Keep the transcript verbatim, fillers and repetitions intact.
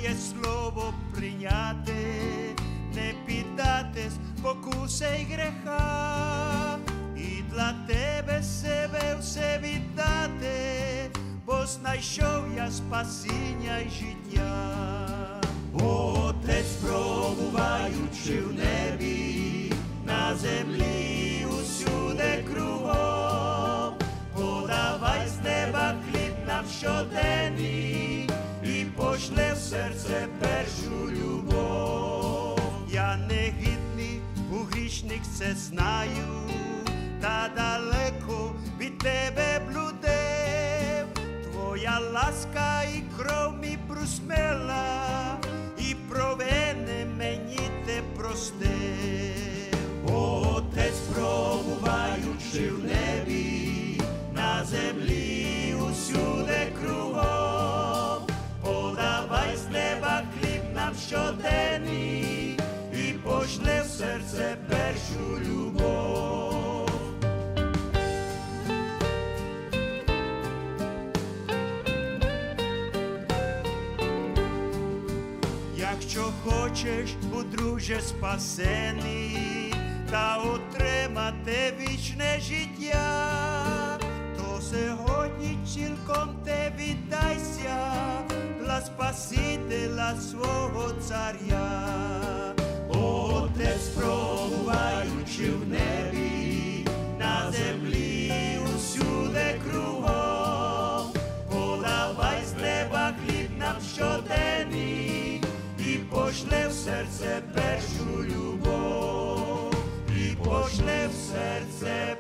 Твоє слово прийняти, не піддатись покусе й греха, і для Тебе себе все віддати, бо знайшов я спасіння й життя. Отець, пробуваючи в небі, на землі усюди кругом, подавай з неба хліб нам щоденний і пошле в серце першу любов. Я не гідний, у грішник це знаю, та далеко від Тебе блудив. Твоя ласка і кров мій просмела, і провини мені Ти простив. Отець, пробуваючи в небі, на землі усюди кругом, подавай з неба хліб нам щоденний і пошле в серце першу любов. Якщо хочеш, у друже спасений, та отримати вічне життя, то сьогодні цілком Ти віддайся для Спасителя свого царя. Отець, пробуваючи в небі, на землі усюди кругом, подавай з неба хліб нам щоденний і пошле в серце першу любов, і пошле в серце